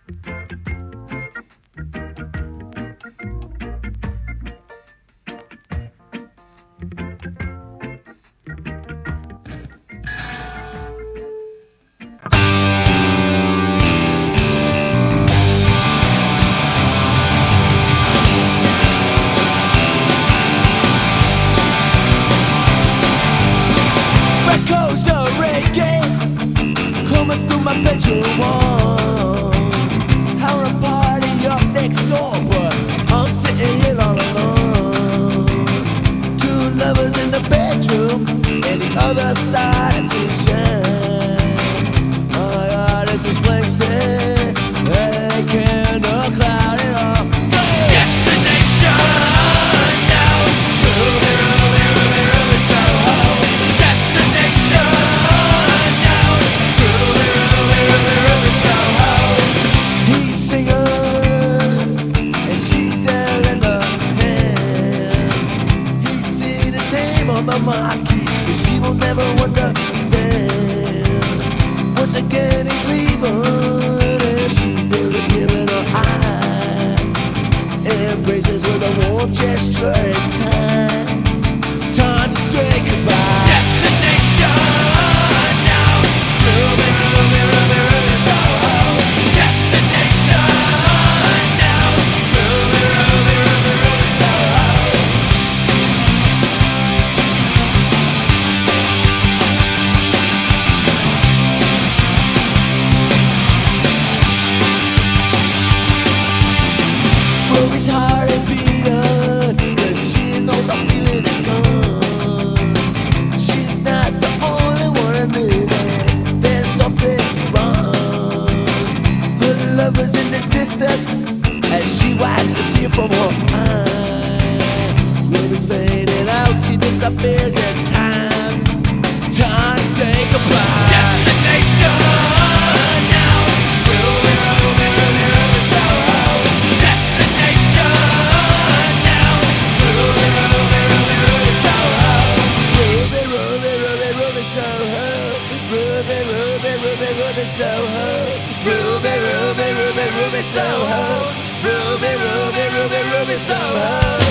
Echoes of reggae coming through my bedroom wall. Having a party up next door, but I'm sitting here all alone. Two lovers in the bedroom, and the other starting to shine. Oh my God, it's this blank stare, they can't cloud it all. Destination now, Ruby, Ruby, Ruby, Ruby, Soho. Destination now, Ruby, Ruby, Ruby, Ruby, Soho. He's singing, and she's there in the hand. He's seen his name on the marquee, but she will never understand. Once again he's leaving, and she's there with a tear in her eye. Embraces with a warm gesture, it's time to say goodbye. Destination now, Ruby, Ruby, Ruby, Ruby, Soho. Destination now, Ruby, Ruby, Ruby, Ruby, Soho. Ruby's heart is beating, 'cause she knows her feeling is gone. She's not the only one admitting there's something wrong. Her lover's in the distance as she wipes a tear from her eye. Ruby's fading out, she disappears, it's time to say goodbye. Destination now, Ruby, Ruby, Ruby, Ruby, Soho. Destination now, Ruby, Ruby, Ruby, Ruby, Soho. Ruby, Ruby, Ruby, Ruby, Soho. Ruby, Ruby, Ruby, Ruby, Soho. Ruby, Ruby, Ruby, Ruby, Soho. Ruby, Ruby, Ruby, Ruby, Soho.